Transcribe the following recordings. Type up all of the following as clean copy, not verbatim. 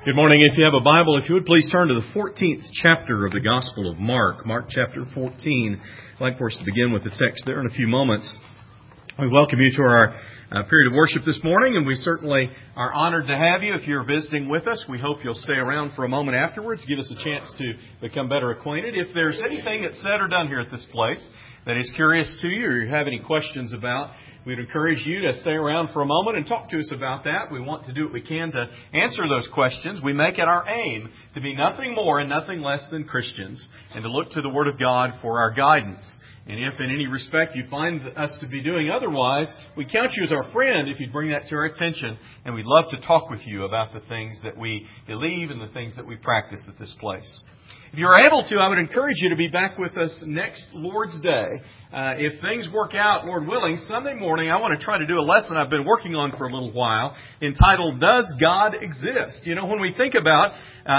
Good morning. If you have a Bible, if you would please turn to the 14th chapter of the Gospel of Mark. Mark chapter 14. I'd like for us to begin with the text there in a few moments. We welcome you to our period of worship this morning, and we certainly are honored to have you. If you're visiting with us, we hope you'll stay around for a moment afterwards, give us a chance to become better acquainted. If there's anything that's said or done here at this place that is curious to you or you have any questions about, we'd encourage you to stay around for a moment and talk to us about that. We want to do what we can to answer those questions. We make it our aim to be nothing more and nothing less than Christians and to look to the Word of God for our guidance. And if in any respect you find us to be doing otherwise, we count you as our friend if you'd bring that to our attention. And we'd love to talk with you about the things that we believe and the things that we practice at this place. If you're able to, I would encourage you to be back with us next Lord's Day. If things work out, Lord willing, Sunday morning I want to try to do a lesson I've been working on for a little while entitled, Does God Exist? You know, when we think about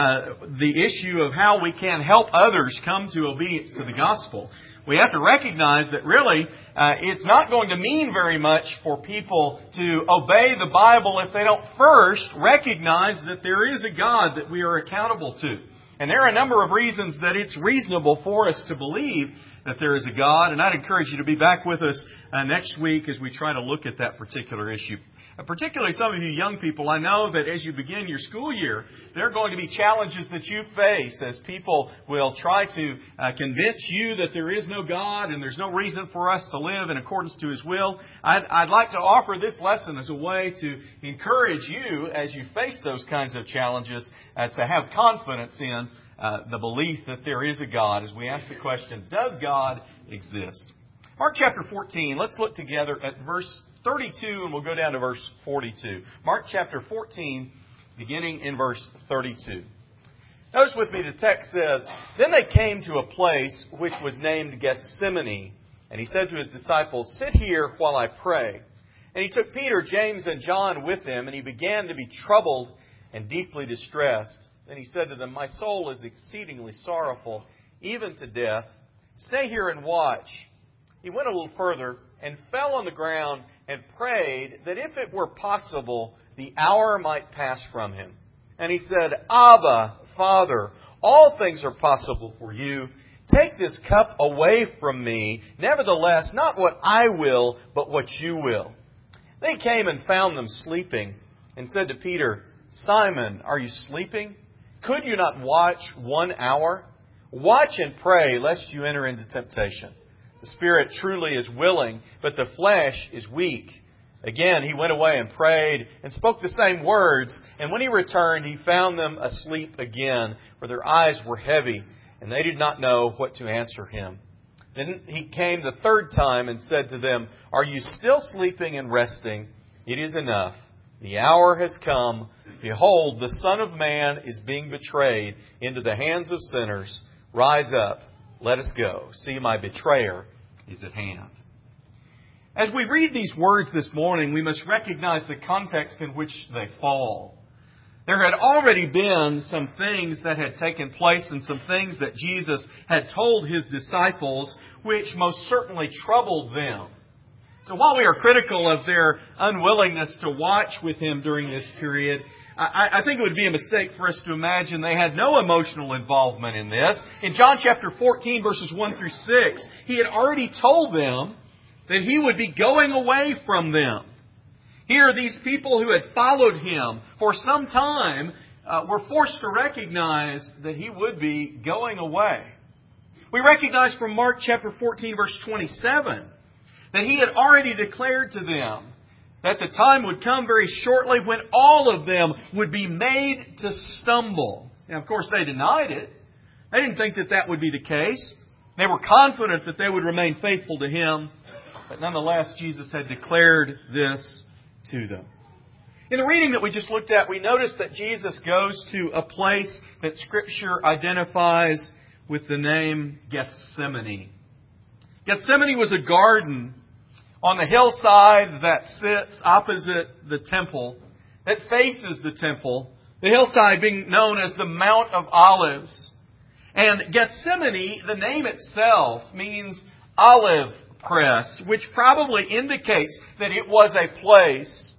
the issue of how we can help others come to obedience to the gospel, we have to recognize that really it's not going to mean very much for people to obey the Bible if they don't first recognize that there is a God that we are accountable to. And there are a number of reasons that it's reasonable for us to believe that there is a God. And I'd encourage you to be back with us next week as we try to look at that particular issue. Particularly some of you young people, I know that as you begin your school year, there are going to be challenges that you face as people will try to convince you that there is no God and there's no reason for us to live in accordance to His will. I'd like to offer this lesson as a way to encourage you as you face those kinds of challenges to have confidence in the belief that there is a God as we ask the question, does God exist? Mark chapter 14, let's look together at verse 32, and we'll go down to verse 42. Mark chapter 14, beginning in verse 32. Notice with me, the text says, Then they came to a place which was named Gethsemane, and He said to His disciples, Sit here while I pray. And He took Peter, James, and John with Him, and He began to be troubled and deeply distressed. Then He said to them, My soul is exceedingly sorrowful, even to death. Stay here and watch. He went a little further and fell on the ground and prayed that if it were possible, the hour might pass from Him. And He said, Abba, Father, all things are possible for You. Take this cup away from me. Nevertheless, not what I will, but what You will. They came and found them sleeping and said to Peter, Simon, are you sleeping? Could you not watch 1 hour? Watch and pray, lest you enter into temptation. The spirit truly is willing, but the flesh is weak. Again, He went away and prayed and spoke the same words. And when He returned, He found them asleep again, for their eyes were heavy, and they did not know what to answer Him. Then He came the third time and said to them, Are you still sleeping and resting? It is enough. The hour has come. Behold, the Son of Man is being betrayed into the hands of sinners. Rise up. Let us go. See, my betrayer is at hand. As we read these words this morning, we must recognize the context in which they fall. There had already been some things that had taken place and some things that Jesus had told His disciples which most certainly troubled them. So while we are critical of their unwillingness to watch with Him during this period, I think it would be a mistake for us to imagine they had no emotional involvement in this. In John chapter 14, verses 1 through 6, He had already told them that He would be going away from them. Here, these people who had followed Him for some time were forced to recognize that He would be going away. We recognize from Mark chapter 14, verse 27, that He had already declared to them that the time would come very shortly when all of them would be made to stumble. Now, of course, they denied it. They didn't think that that would be the case. They were confident that they would remain faithful to Him. But nonetheless, Jesus had declared this to them. In the reading that we just looked at, we noticed that Jesus goes to a place that Scripture identifies with the name Gethsemane. Gethsemane was a garden on the hillside that sits opposite the temple, that faces the temple, the hillside being known as the Mount of Olives. And Gethsemane, the name itself, means olive press, which probably indicates that it was a place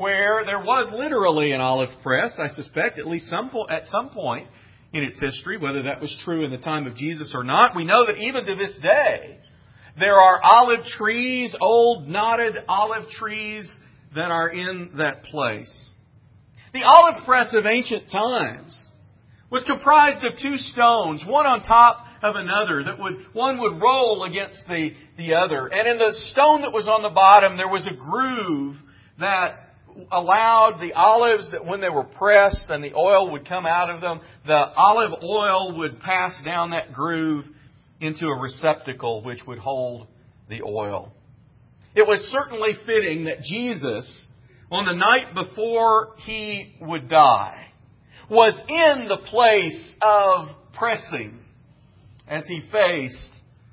where there was literally an olive press, I suspect, at least at some point in its history, whether that was true in the time of Jesus or not. We know that even to this day, there are olive trees, old knotted olive trees, that are in that place. The olive press of ancient times was comprised of two stones, one on top of another, one would roll against the other. And in the stone that was on the bottom, there was a groove that allowed the olives, that when they were pressed and the oil would come out of them, the olive oil would pass down that groove into a receptacle which would hold the oil. It was certainly fitting that Jesus, on the night before He would die, was in the place of pressing as He faced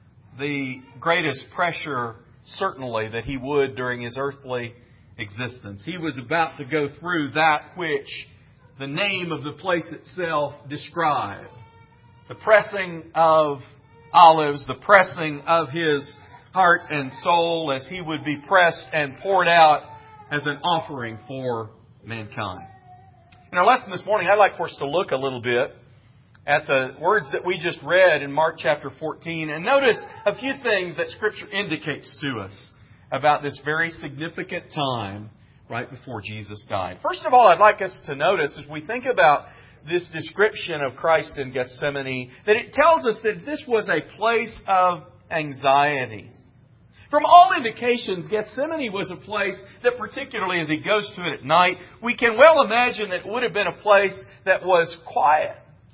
the greatest pressure, certainly, that He would during His earthly existence. He was about to go through that which the name of the place itself described. The pressing of olives, the pressing of His heart and soul as He would be pressed and poured out as an offering for mankind. In our lesson this morning, I'd like for us to look a little bit at the words that we just read in Mark chapter 14 and notice a few things that Scripture indicates to us about this very significant time right before Jesus died. First of all, I'd like us to notice as we think about this description of Christ in Gethsemane, that it tells us that this was a place of anxiety. From all indications, Gethsemane was a place that, particularly as He goes to it at night, we can well imagine that it would have been a place that was quiet.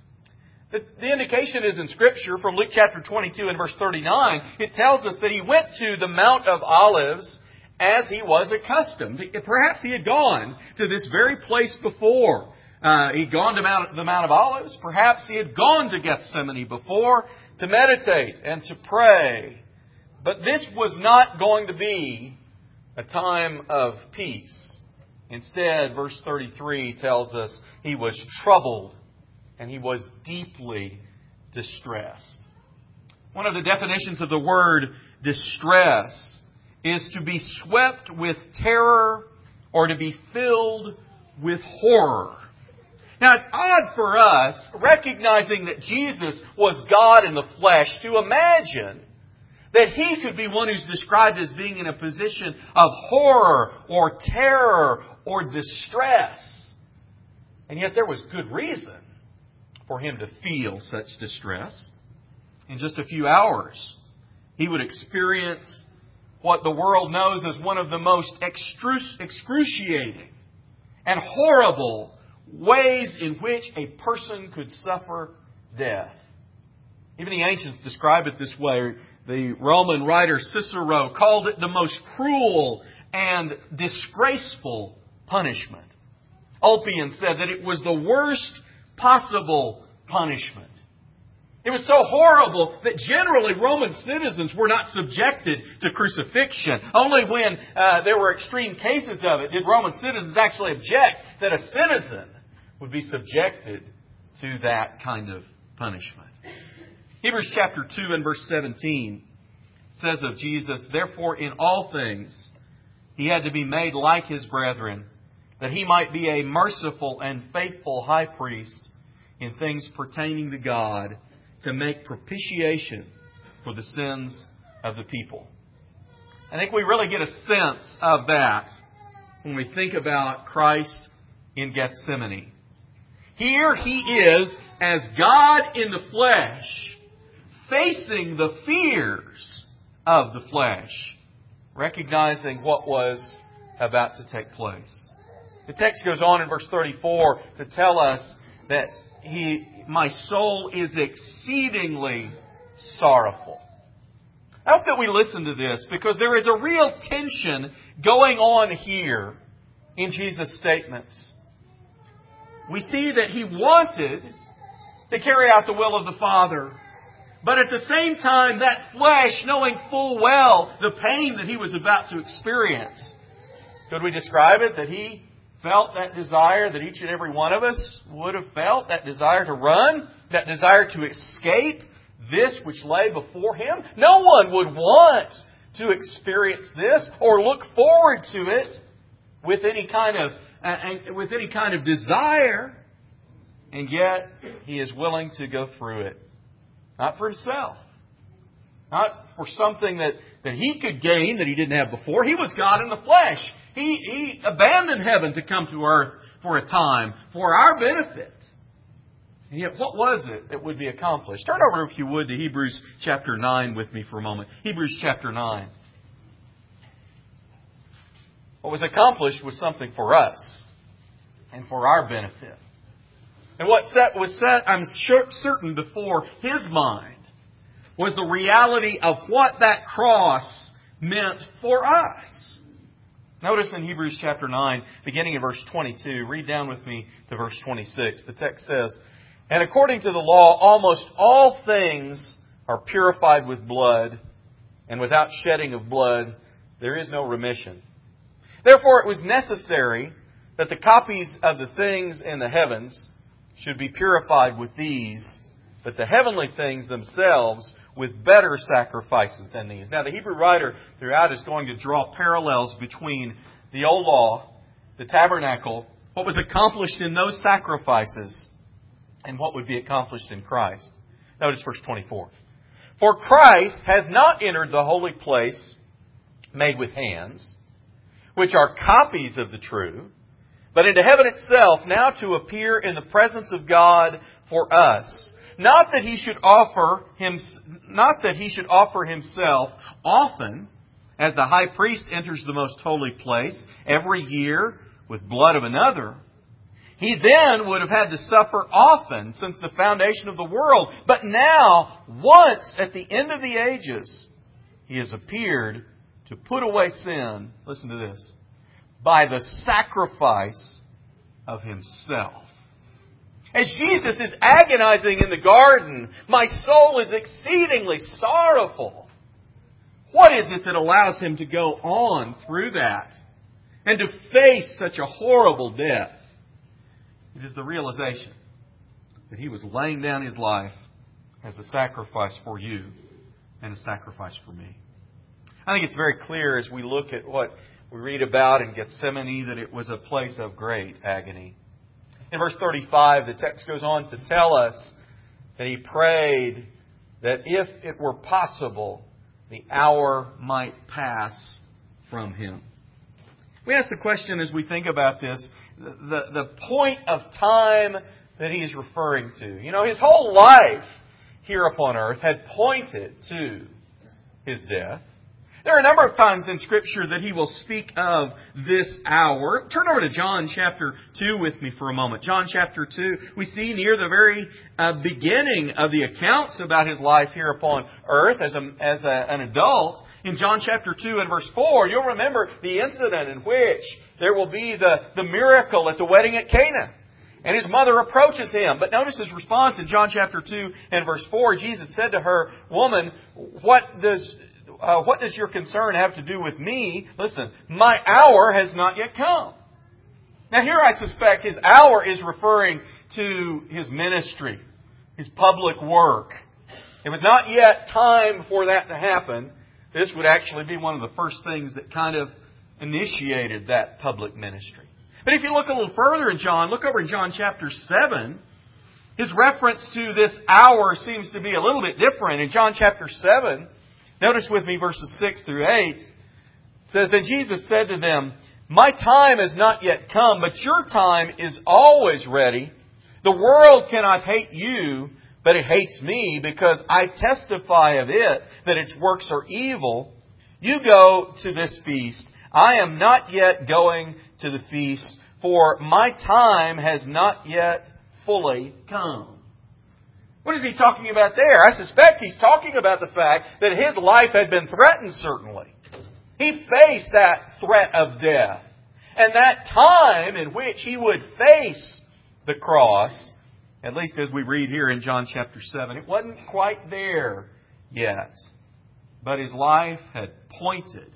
The indication is in Scripture from Luke chapter 22 and verse 39. It tells us that He went to the Mount of Olives as He was accustomed. Perhaps He had gone to this very place before. He'd gone to the Mount of Olives. Perhaps He had gone to Gethsemane before to meditate and to pray. But this was not going to be a time of peace. Instead, verse 33 tells us He was troubled and He was deeply distressed. One of the definitions of the word distress is to be swept with terror or to be filled with horror. Now, it's odd for us, recognizing that Jesus was God in the flesh, to imagine that He could be one who's described as being in a position of horror or terror or distress. And yet there was good reason for Him to feel such distress. In just a few hours, He would experience what the world knows as one of the most excruciating and horrible ways in which a person could suffer death. Even the ancients describe it this way. The Roman writer Cicero called it the most cruel and disgraceful punishment. Ulpian said that it was the worst possible punishment. It was so horrible that generally Roman citizens were not subjected to crucifixion. Only when there were extreme cases of it did Roman citizens actually object that a citizen would be subjected to that kind of punishment. Hebrews chapter 2 and verse 17 says of Jesus, "Therefore in all things He had to be made like His brethren, that He might be a merciful and faithful high priest in things pertaining to God, to make propitiation for the sins of the people." I think we really get a sense of that when we think about Christ in Gethsemane. Here He is as God in the flesh, facing the fears of the flesh, recognizing what was about to take place. The text goes on in verse 34 to tell us that my soul is exceedingly sorrowful. I hope that we listen to this because there is a real tension going on here in Jesus' statements. We see that He wanted to carry out the will of the Father. But at the same time, that flesh, knowing full well the pain that He was about to experience, could we describe it that He felt that desire that each and every one of us would have felt, that desire to run, that desire to escape this which lay before Him? No one would want to experience this or look forward to it. with any kind of desire, and yet He is willing to go through it. Not for Himself. Not for something that He could gain that He didn't have before. He was God in the flesh. He abandoned heaven to come to earth for a time, for our benefit. And yet, what was it that would be accomplished? Turn over, if you would, to Hebrews chapter 9 with me for a moment. Hebrews chapter 9. What was accomplished was something for us and for our benefit. And what was set, I'm certain, before His mind was the reality of what that cross meant for us. Notice in Hebrews chapter 9, beginning in verse 22, read down with me to verse 26. The text says, "And according to the law, almost all things are purified with blood, and without shedding of blood, there is no remission. Therefore it was necessary that the copies of the things in the heavens should be purified with these, but the heavenly things themselves with better sacrifices than these." Now the Hebrew writer throughout is going to draw parallels between the old law, the tabernacle, what was accomplished in those sacrifices, and what would be accomplished in Christ. Notice verse 24. "For Christ has not entered the holy place made with hands, which are copies of the true, but into heaven itself, now to appear in the presence of God for us. Not that He should offer Himself often, as the high priest enters the most holy place every year with blood of another. He then would have had to suffer often since the foundation of the world. But now, once at the end of the ages, He has appeared to put away sin," listen to this, "by the sacrifice of Himself." As Jesus is agonizing in the garden, "My soul is exceedingly sorrowful." What is it that allows Him to go on through that and to face such a horrible death? It is the realization that He was laying down His life as a sacrifice for you and a sacrifice for me. I think it's very clear as we look at what we read about in Gethsemane that it was a place of great agony. In verse 35, the text goes on to tell us that He prayed that if it were possible, the hour might pass from Him. We ask the question as we think about this, the point of time that He is referring to. You know, His whole life here upon earth had pointed to His death. There are a number of times in Scripture that He will speak of this hour. Turn over to John chapter 2 with me for a moment. John chapter 2, we see near the very beginning of the accounts about His life here upon earth as an adult. In John chapter 2 and verse 4, you'll remember the incident in which there will be the miracle at the wedding at Cana. And His mother approaches Him. But notice His response in John chapter 2 and verse 4. Jesus said to her, "Woman, what does your concern have to do with me? Listen, my hour has not yet come." Now here I suspect His hour is referring to His ministry, His public work. It was not yet time for that to happen. This would actually be one of the first things that kind of initiated that public ministry. But if you look a little further in John, look over in John chapter 7, His reference to this hour seems to be a little bit different. In John chapter 7, notice with me verses 6 through 8. It says, "Then Jesus said to them, 'My time has not yet come, but your time is always ready. The world cannot hate you, but it hates me because I testify of it that its works are evil. You go to this feast. I am not yet going to the feast, for my time has not yet fully come.'" What is He talking about there? I suspect He's talking about the fact that His life had been threatened, certainly. He faced that threat of death. And that time in which He would face the cross, at least as we read here in John chapter 7, it wasn't quite there yet. But His life had pointed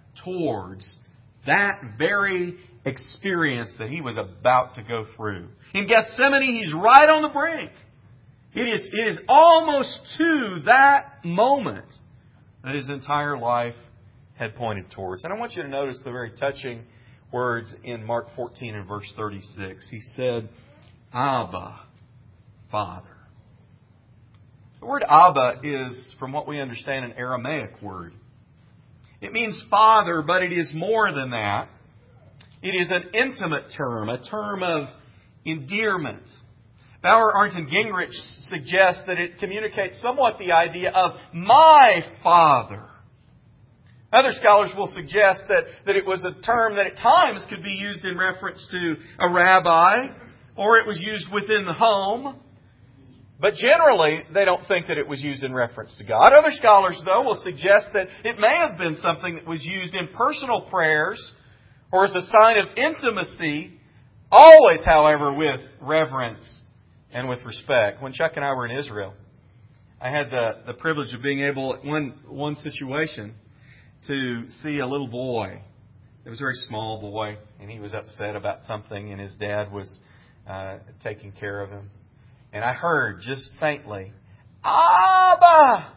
towards that very experience that He was about to go through. In Gethsemane, He's right on the brink. It is almost to that moment that His entire life had pointed towards. And I want you to notice the very touching words in Mark 14 and verse 36. He said, Abba, Father. The word Abba is, from what we understand, an Aramaic word. It means Father, but it is more than that. It is an intimate term, a term of endearment. Bauer, Arndt, and Gingrich suggest that it communicates somewhat the idea of my Father. Other scholars will suggest that it was a term that at times could be used in reference to a rabbi, or it was used within the home. But generally, they don't think that it was used in reference to God. Other scholars, though, will suggest that it may have been something that was used in personal prayers or as a sign of intimacy, always, however, with reverence and with respect. When Chuck and I were in Israel, I had the privilege of being able, in one situation, to see a little boy. It was a very small boy, and he was upset about something, and his dad was taking care of him. And I heard just faintly, Abba!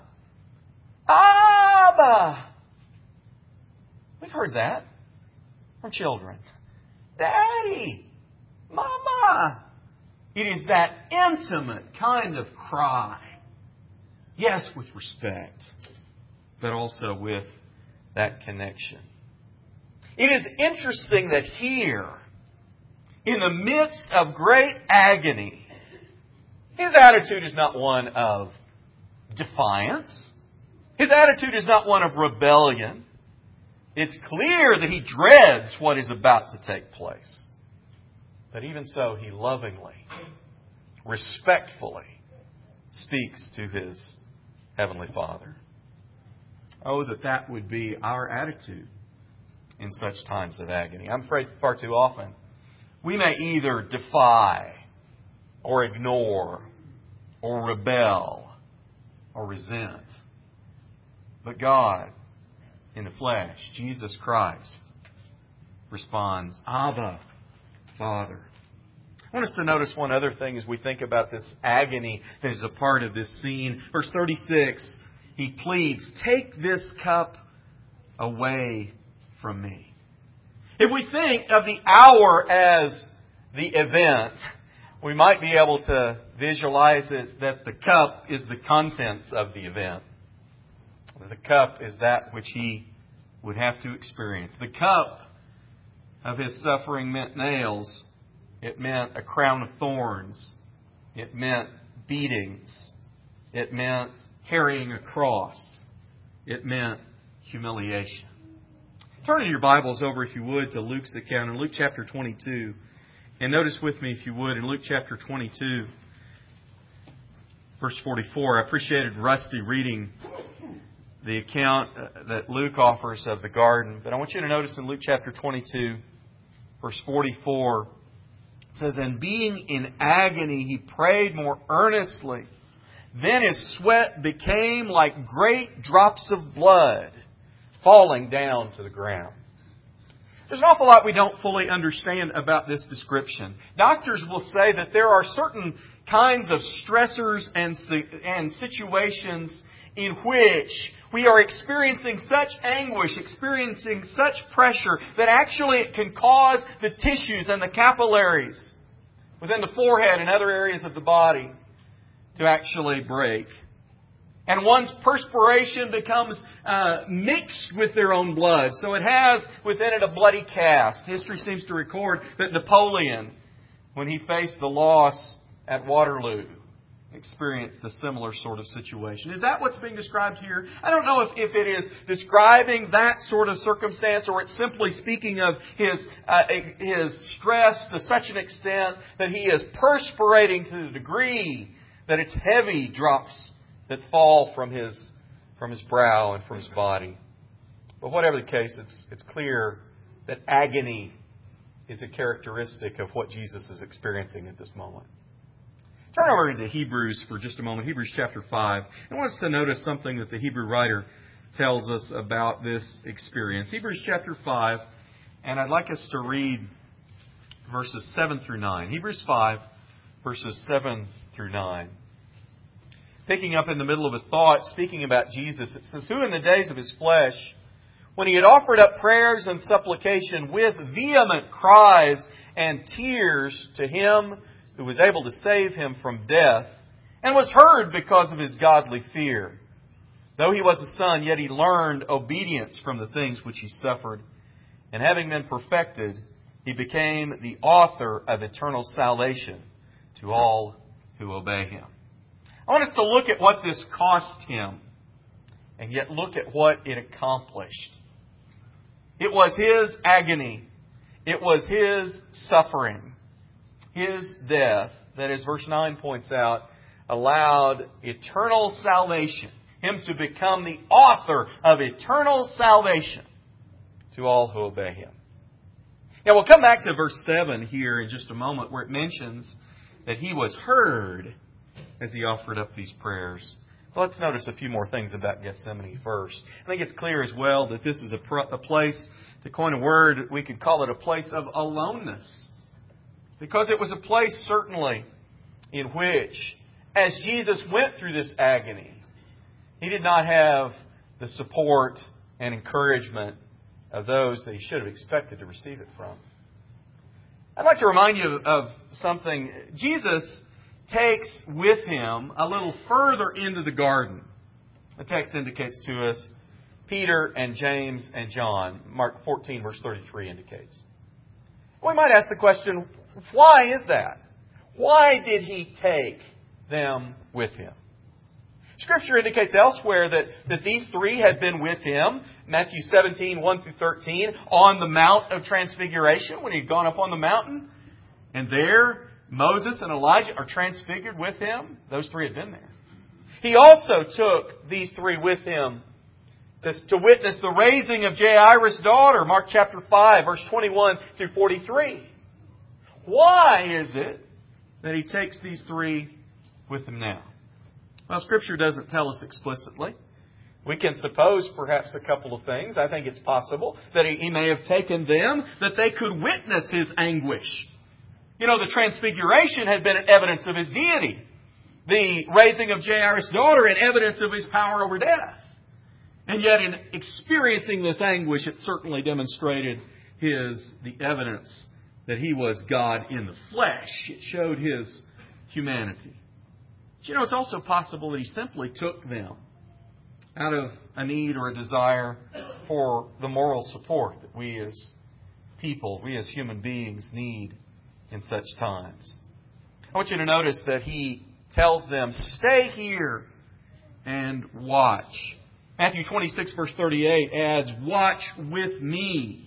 Abba! We've heard that from children. Daddy! Mama! It is that intimate kind of cry. Yes, with respect, but also with that connection. It is interesting that here, in the midst of great agony, his attitude is not one of defiance. His attitude is not one of rebellion. It's clear that he dreads what is about to take place. But even so, he lovingly, respectfully speaks to his Heavenly Father. Oh, that would be our attitude in such times of agony. I'm afraid far too often we may either defy or ignore or rebel or resent. But God, in the flesh, Jesus Christ, responds, Abba, Father. I want us to notice one other thing as we think about this agony that is a part of this scene. Verse 36, he pleads, take this cup away from me. If we think of the hour as the event, we might be able to visualize it that the cup is the contents of the event. The cup is that which he would have to experience. The cup of his suffering meant nails. It meant a crown of thorns. It meant beatings. It meant carrying a cross. It meant humiliation. Turn in your Bibles over, if you would, to Luke's account in Luke chapter 22. And notice with me, if you would, in Luke chapter 22, verse 44. I appreciated Rusty reading the account that Luke offers of the garden. But I want you to notice in Luke chapter 22, verse 44, it says, and being in agony, he prayed more earnestly. Then his sweat became like great drops of blood falling down to the ground. There's an awful lot we don't fully understand about this description. Doctors will say that there are certain kinds of stressors and situations in which we are experiencing such anguish, experiencing such pressure, that actually it can cause the tissues and the capillaries within the forehead and other areas of the body to actually break. And one's perspiration becomes mixed with their own blood. So it has within it a bloody cast. History seems to record that Napoleon, when he faced the loss at Waterloo, experienced a similar sort of situation. Is that what's being described here? I don't know if it is describing that sort of circumstance, or it's simply speaking of his stress to such an extent that he is perspirating to the degree that it's heavy drops that fall from his brow and from his body. But whatever the case, it's clear that agony is a characteristic of what Jesus is experiencing at this moment. Turn over into Hebrews for just a moment, Hebrews chapter 5. I want us to notice something that the Hebrew writer tells us about this experience. Hebrews chapter 5, and I'd like us to read verses 7 through 9. Hebrews 5, verses 7 through 9. Picking up in the middle of a thought, speaking about Jesus, it says, who in the days of his flesh, when he had offered up prayers and supplication with vehement cries and tears to Him who was able to save him from death, and was heard because of his godly fear. Though he was a son, yet he learned obedience from the things which he suffered. And having been perfected, he became the author of eternal salvation to all who obey Him. I want us to look at what this cost Him, and yet look at what it accomplished. It was His agony. It was His suffering. His death, that as verse 9 points out, allowed eternal salvation. Him to become the author of eternal salvation to all who obey Him. Now we'll come back to verse 7 here in just a moment, where it mentions that He was heard as He offered up these prayers. Well, let's notice a few more things about Gethsemane first. I think it's clear as well that this is a place, to coin a word, we could call it a place of aloneness. Because it was a place, certainly, in which, as Jesus went through this agony, He did not have the support and encouragement of those that He should have expected to receive it from. I'd like to remind you of something. Jesus takes with Him a little further into the garden. The text indicates to us Peter and James and John. Mark 14, verse 33 indicates. We might ask the question, why is that? Why did He take them with Him? Scripture indicates elsewhere that these three had been with Him, Matthew 17, 1 through 13, on the Mount of Transfiguration, when He'd gone up on the mountain. And there, Moses and Elijah are transfigured with Him. Those three had been there. He also took these three with Him to witness the raising of Jairus' daughter, Mark chapter 5, verse 21 through 43. Why is it that He takes these three with Him now? Well, Scripture doesn't tell us explicitly. We can suppose perhaps a couple of things. I think it's possible that He may have taken them that they could witness His anguish. You know, the transfiguration had been an evidence of His deity. The raising of Jairus' daughter an evidence of His power over death. And yet in experiencing this anguish, it certainly demonstrated the evidence that He was God in the flesh. It showed His humanity. But you know, it's also possible that He simply took them out of a need or a desire for the moral support that we as people, we as human beings need in such times. I want you to notice that He tells them, stay here and watch. Matthew 26, verse 38 adds, watch with me.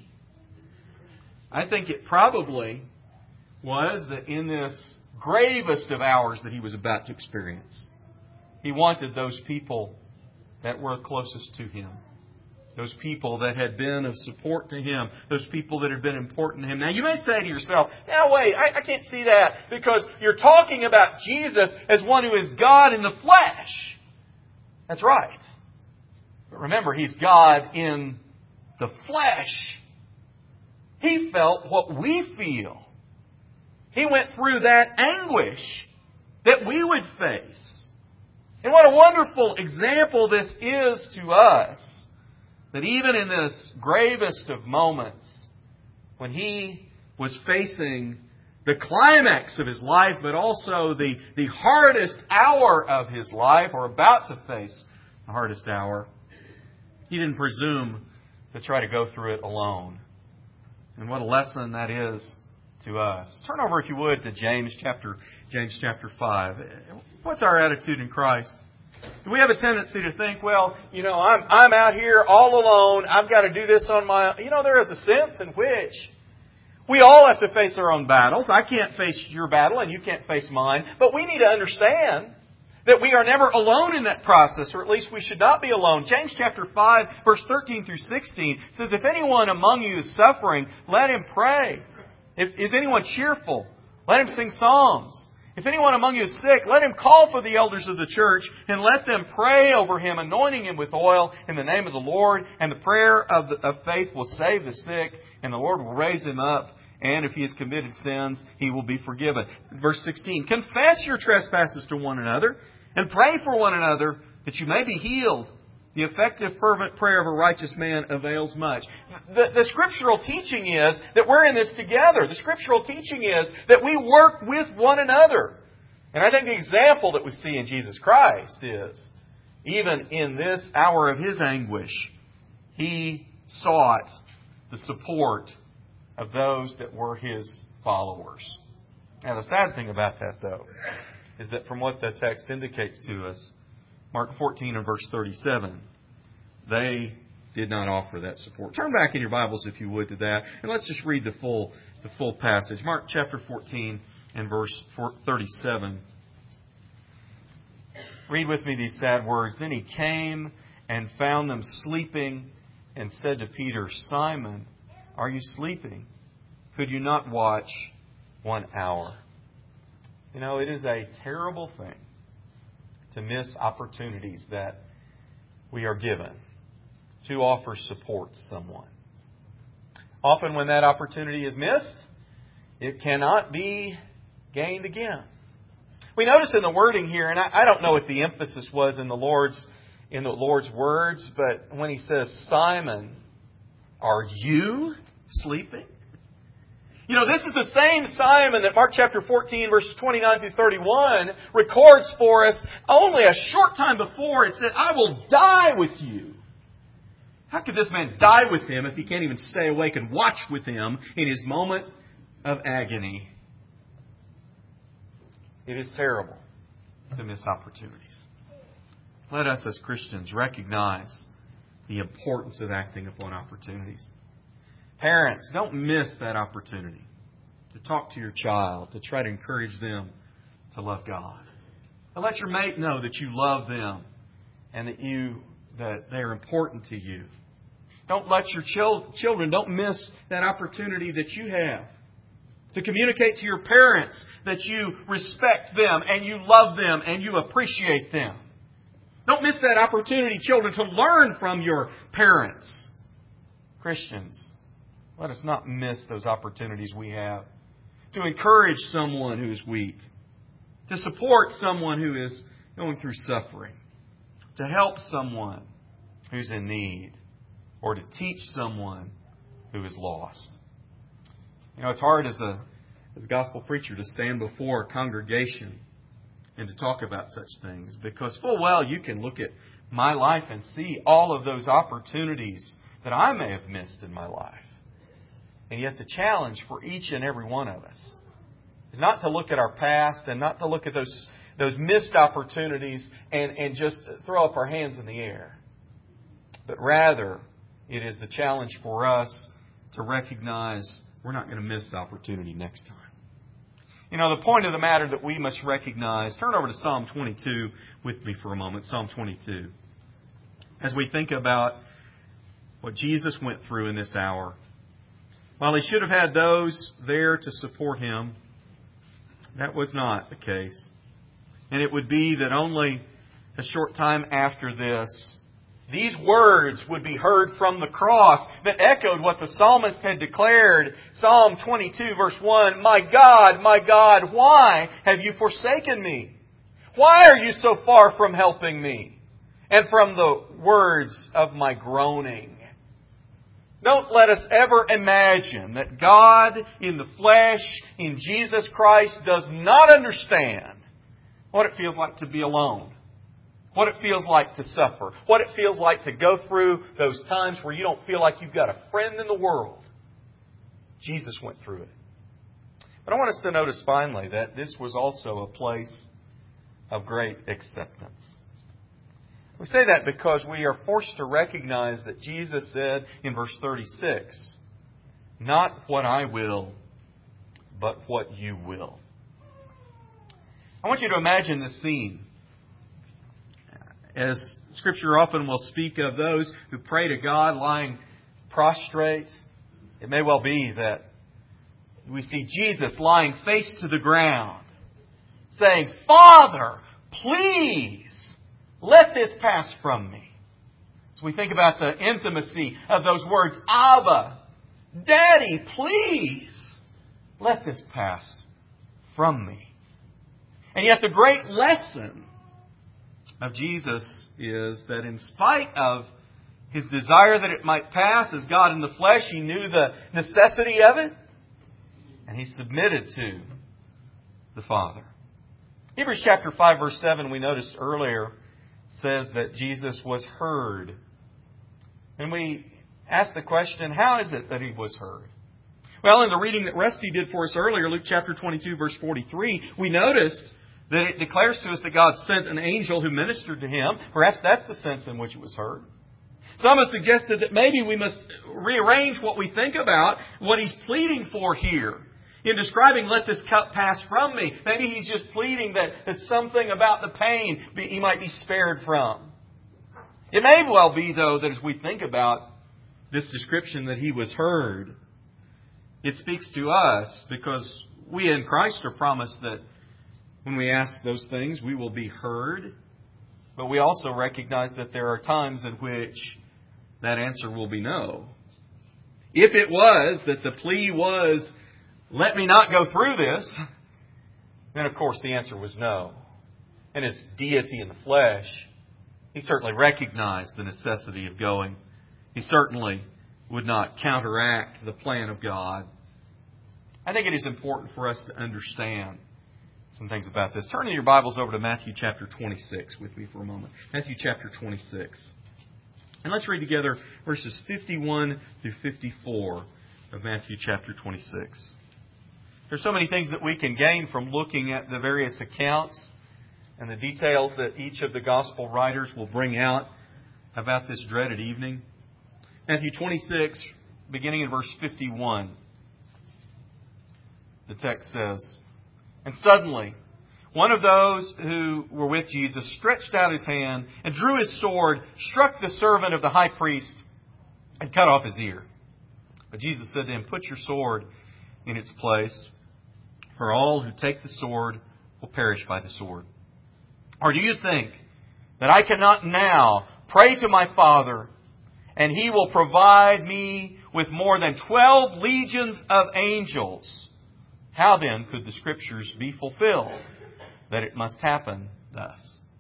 I think it probably was that in this gravest of hours that He was about to experience, He wanted those people that were closest to Him. Those people that had been of support to Him. Those people that had been important to Him. Now you may say to yourself, now wait, I can't see that because you're talking about Jesus as one who is God in the flesh. That's right. But remember, He's God in the flesh. He felt what we feel. He went through that anguish that we would face. And what a wonderful example this is to us. That even in this gravest of moments, when He was facing the climax of His life, but also the hardest hour of His life, or about to face the hardest hour, He didn't presume to try to go through it alone. And what a lesson that is to us. Turn over, if you would, to James chapter 5. What's our attitude in Christ? Do we have a tendency to think, well, you know, I'm out here all alone. I've got to do this on my own. You know, there is a sense in which we all have to face our own battles. I can't face your battle and you can't face mine. But we need to understand that we are never alone in that process, or at least we should not be alone. James chapter 5, verse 13 through 16 says, if anyone among you is suffering, let him pray. Is anyone cheerful? Let him sing psalms. If anyone among you is sick, let him call for the elders of the church and let them pray over him, anointing him with oil in the name of the Lord. And the prayer of faith will save the sick, and the Lord will raise him up. And if he has committed sins, he will be forgiven. Verse 16, confess your trespasses to one another and pray for one another that you may be healed. The effective, fervent prayer of a righteous man avails much. The scriptural teaching is that we're in this together. The scriptural teaching is that we work with one another. And I think the example that we see in Jesus Christ is, even in this hour of His anguish, He sought the support of those that were His followers. Now, the sad thing about that, though, is that from what the text indicates to us, Mark 14 and verse 37, they did not offer that support. Turn back in your Bibles, if you would, to that, and let's just read the full passage. Mark chapter 14 and verse 37. Read with me these sad words. Then He came and found them sleeping and said to Peter, Simon, are you sleeping? Could you not watch 1 hour? You know, it is a terrible thing to miss opportunities that we are given to offer support to someone. Often when that opportunity is missed, it cannot be gained again. We notice in the wording here, and I don't know what the emphasis was in the Lord's words, but when He says, Simon, are you sleeping? You know, this is the same Simon that Mark chapter 14, verses 29 through 31 records for us only a short time before. It said, I will die with you. How could this man die with Him if he can't even stay awake and watch with Him in His moment of agony? It is terrible to miss opportunities. Let us as Christians recognize the importance of acting upon opportunities. Parents, don't miss that opportunity to talk to your child, to try to encourage them to love God. And let your mate know that you love them and that they are important to you. Don't let your children, don't miss that opportunity that you have to communicate to your parents that you respect them and you love them and you appreciate them. Don't miss that opportunity, children, to learn from your parents. Christians, let us not miss those opportunities we have to encourage someone who is weak, to support someone who is going through suffering, to help someone who's in need, or to teach someone who is lost. You know, it's hard as a gospel preacher to stand before a congregation and to talk about such things, because full well you can look at my life and see all of those opportunities that I may have missed in my life. And yet the challenge for each and every one of us is not to look at our past and not to look at those missed opportunities and just throw up our hands in the air. But rather, it is the challenge for us to recognize we're not going to miss the opportunity next time. You know, the point of the matter that we must recognize, turn over to Psalm 22 with me for a moment, Psalm 22. As we think about what Jesus went through in this hour, while He should have had those there to support Him, that was not the case. And it would be that only a short time after this, these words would be heard from the cross that echoed what the psalmist had declared. Psalm 22 verse 1, my God, why have you forsaken me? Why are you so far from helping me? And from the words of my groaning. Don't let us ever imagine that God in the flesh, in Jesus Christ, does not understand what it feels like to be alone. What it feels like to suffer. What it feels like to go through those times where you don't feel like you've got a friend in the world. Jesus went through it. But I want us to notice finally that this was also a place of great acceptance. We say that because we are forced to recognize that Jesus said in verse 36, not what I will, but what you will. I want you to imagine this scene. As Scripture often will speak of those who pray to God lying prostrate, it may well be that we see Jesus lying face to the ground, saying, Father, please, let this pass from me. So we think about the intimacy of those words, Abba, Daddy, please, let this pass from me. And yet the great lesson of Jesus is that in spite of His desire that it might pass as God in the flesh, He knew the necessity of it, and He submitted to the Father. Hebrews chapter 5, verse 7, we noticed earlier, says that Jesus was heard. And we asked the question, how is it that He was heard? Well, in the reading that Rusty did for us earlier, Luke chapter 22, verse 43, we noticed that it declares to us that God sent an angel who ministered to Him. Perhaps that's the sense in which it was heard. Some have suggested that maybe we must rearrange what we think about what He's pleading for here. In describing, let this cup pass from me. Maybe He's just pleading that something about the pain He might be spared from. It may well be, though, that as we think about this description that He was heard, it speaks to us because we in Christ are promised that when we ask those things, we will be heard. But we also recognize that there are times in which that answer will be no. If it was that the plea was, let me not go through this, then of course the answer was no. And His deity in the flesh, He certainly recognized the necessity of going. He certainly would not counteract the plan of God. I think it is important for us to understand some things about this. Turn in your Bibles over to Matthew chapter 26 with me for a moment. Matthew chapter 26. And let's read together verses 51 through 54 of Matthew chapter 26. There's so many things that we can gain from looking at the various accounts and the details that each of the gospel writers will bring out about this dreaded evening. Matthew 26, beginning in verse 51. The text says, "And suddenly, one of those who were with Jesus stretched out his hand and drew his sword, struck the servant of the high priest, and cut off his ear. But Jesus said to him, 'Put your sword in its place, for all who take the sword will perish by the sword. Or do you think that I cannot now pray to my Father, and He will provide me with more than 12 legions of angels? How then could the Scriptures be fulfilled that it must happen thus?'"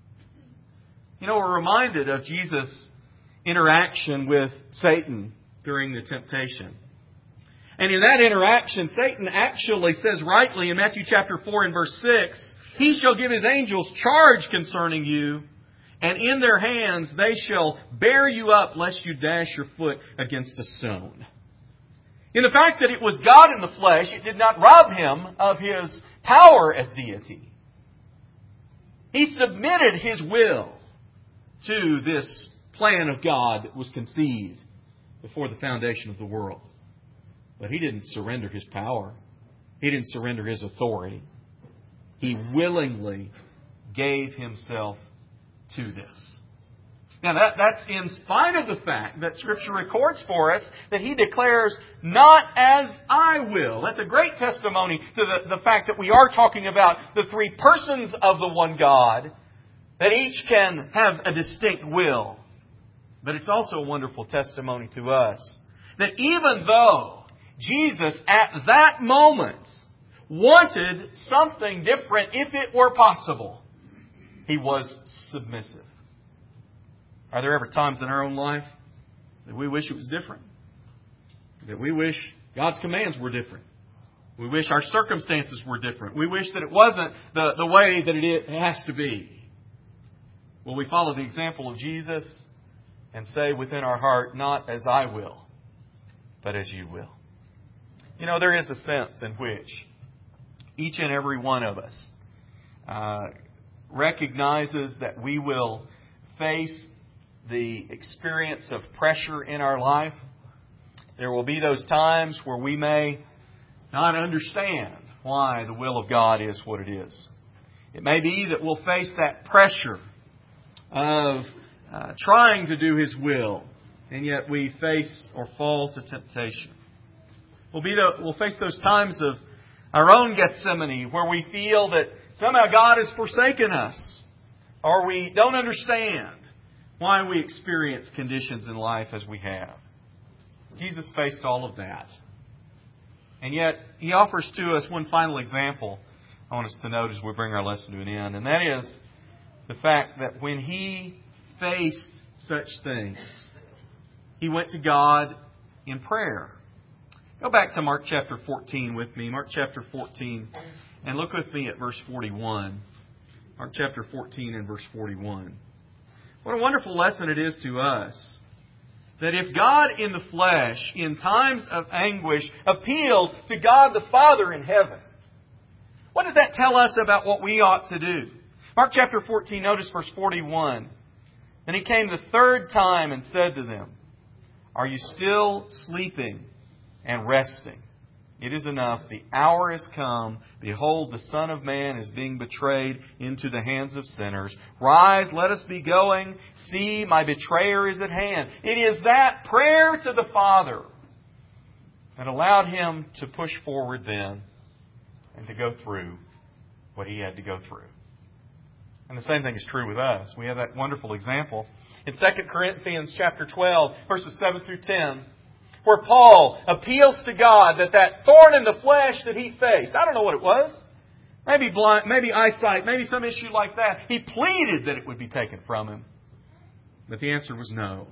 You know, we're reminded of Jesus' interaction with Satan during the temptation. And in that interaction, Satan actually says rightly in Matthew chapter 4 and verse 6, "He shall give His angels charge concerning you, and in their hands they shall bear you up, lest you dash your foot against a stone." In the fact that it was God in the flesh, it did not rob Him of His power as deity. He submitted His will to this plan of God that was conceived before the foundation of the world. But He didn't surrender His power. He didn't surrender His authority. He willingly gave Himself to this. Now that's in spite of the fact that Scripture records for us that He declares, "Not as I will." That's a great testimony to the fact that we are talking about the three persons of the one God, that each can have a distinct will. But it's also a wonderful testimony to us that even though Jesus at that moment wanted something different, if it were possible, He was submissive. Are there ever times in our own life that we wish it was different? That we wish God's commands were different? We wish our circumstances were different? We wish that it wasn't the way that it has to be? Will we follow the example of Jesus and say within our heart, "Not as I will, but as you will"? You know, there is a sense in which each and every one of us recognizes that we will face the experience of pressure in our life. There will be those times where we may not understand why the will of God is what it is. It may be that we'll face that pressure of trying to do His will, and yet we face or fall to temptation. We'll face those times of our own Gethsemane where we feel that somehow God has forsaken us, or we don't understand why we experience conditions in life as we have. Jesus faced all of that. And yet, He offers to us one final example I want us to note as we bring our lesson to an end. And that is the fact that when He faced such things, He went to God in prayer. Go back to Mark chapter 14 with me. Mark chapter 14. And look with me at verse 41. Mark chapter 14 and verse 41. What a wonderful lesson it is to us that if God in the flesh, in times of anguish, appealed to God the Father in heaven, what does that tell us about what we ought to do? Mark chapter 14, notice verse 41. And He came the third time and said to them, "Are you still sleeping and resting? It is enough. The hour is come. Behold, the Son of Man is being betrayed into the hands of sinners. Rise, let us be going. See, my betrayer is at hand." It is that prayer to the Father that allowed Him to push forward then and to go through what He had to go through. And the same thing is true with us. We have that wonderful example in 2 Corinthians chapter 12, verses 7 through 10. Where Paul appeals to God that thorn in the flesh that he faced, I don't know what it was. Maybe blind, maybe eyesight, maybe some issue like that. He pleaded that it would be taken from him. But the answer was no.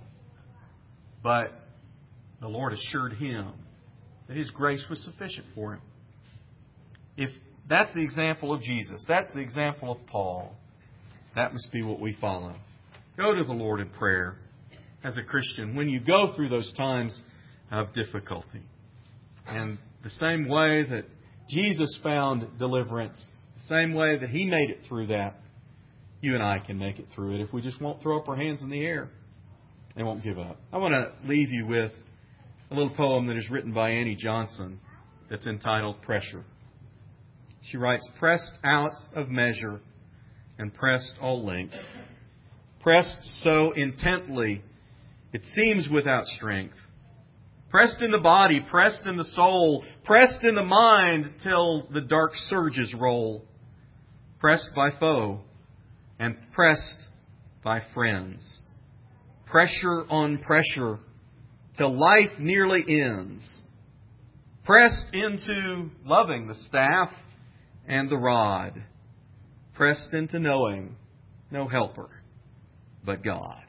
But the Lord assured him that His grace was sufficient for him. If that's the example of Jesus, that's the example of Paul, that must be what we follow. Go to the Lord in prayer as a Christian when you go through those times of difficulty. And the same way that Jesus found deliverance, the same way that He made it through that, you and I can make it through it if we just won't throw up our hands in the air and won't give up. I want to leave you with a little poem that is written by Annie Johnson that's entitled Pressure. She writes, "Pressed out of measure and pressed all length, pressed so intently it seems without strength, pressed in the body, pressed in the soul, pressed in the mind till the dark surges roll. Pressed by foe and pressed by friends. Pressure on pressure till life nearly ends. Pressed into loving the staff and the rod. Pressed into knowing no helper but God."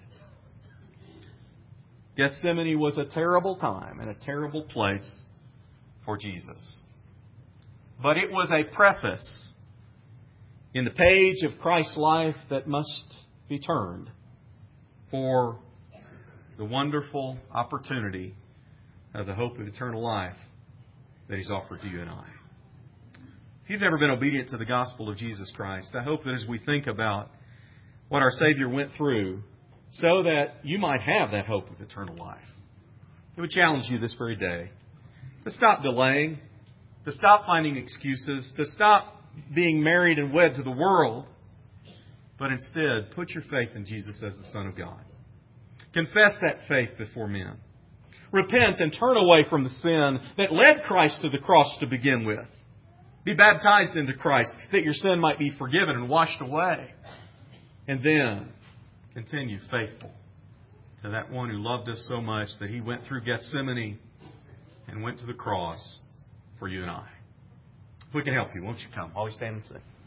Gethsemane was a terrible time and a terrible place for Jesus. But it was a preface in the page of Christ's life that must be turned for the wonderful opportunity of the hope of eternal life that He's offered to you and I. If you've never been obedient to the gospel of Jesus Christ, I hope that as we think about what our Savior went through so that you might have that hope of eternal life, it would challenge you this very day to stop delaying, to stop finding excuses, to stop being married and wed to the world, but instead put your faith in Jesus as the Son of God. Confess that faith before men. Repent and turn away from the sin that led Christ to the cross to begin with. Be baptized into Christ that your sin might be forgiven and washed away. And then continue faithful to that one who loved us so much that He went through Gethsemane and went to the cross for you and I. If we can help you, won't you come? Always stand and sing.